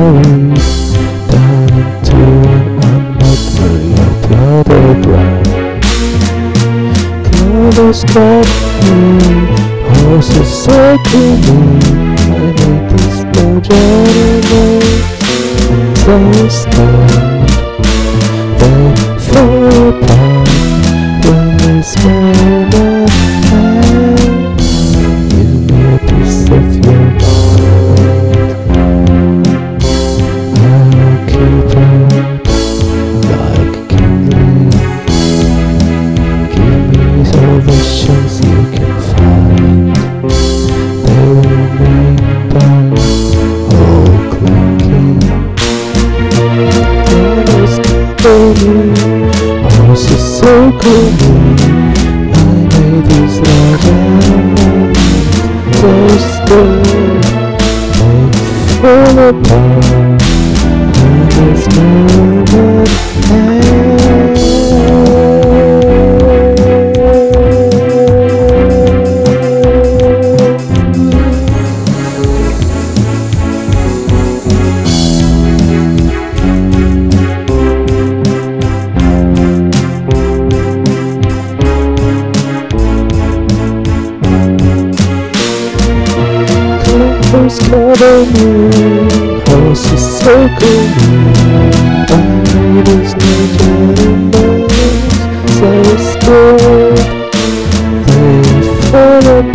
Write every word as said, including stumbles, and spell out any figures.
carried down to an unmet plotted ground. Clouds got me, horses circle me. I made these large animals so scared. They fall apart when they smell my hand. Give me a piece of your mind. I'll keep it like kindling. Give me all the shells you can find. They will remain dark, all clinking. Candles burning, horses circle me. I made these large animals so scared. They fall apart when they smell my hand. Clouds cover me, horses circle me. I made these large animals so scared. They fall apart